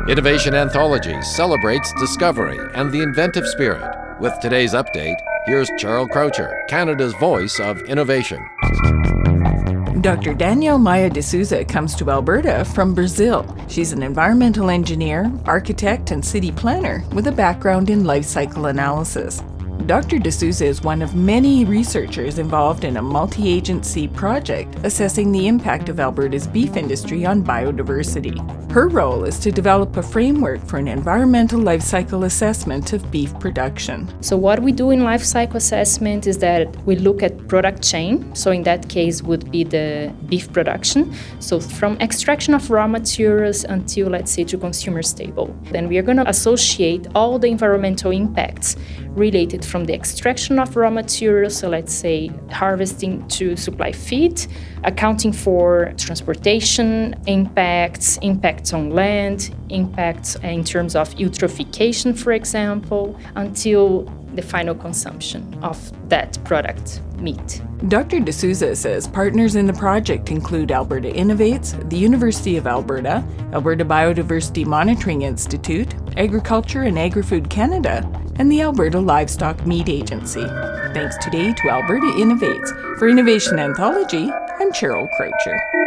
Innovation Anthology celebrates discovery and the inventive spirit. With today's update, here's Cheryl Croucher, Canada's voice of innovation. Dr. Danielle Maia de Souza comes to Alberta from Brazil. She's an environmental engineer, architect, and city planner with a background in life cycle analysis. Dr. de Souza is one of many researchers involved in a multi-agency project assessing the impact of Alberta's beef industry on biodiversity. Her role is to develop a framework for an environmental life cycle assessment of beef production. So what we do in life cycle assessment is that we look at product chain. So in that case would be the beef production. So from extraction of raw materials until, let's say, to consumer table. Then we are going to associate all the environmental impacts related from the extraction of raw materials, so let's say harvesting to supply feed, accounting for transportation impacts on land, impacts in terms of eutrophication, for example, until the final consumption of that product, meat. Dr. de Souza says partners in the project include Alberta Innovates, the University of Alberta, Alberta Biodiversity Monitoring Institute, Agriculture and Agri-Food Canada, and the Alberta Livestock Meat Agency. Thanks today to Alberta Innovates. For Innovation Anthology, I'm Cheryl Croucher.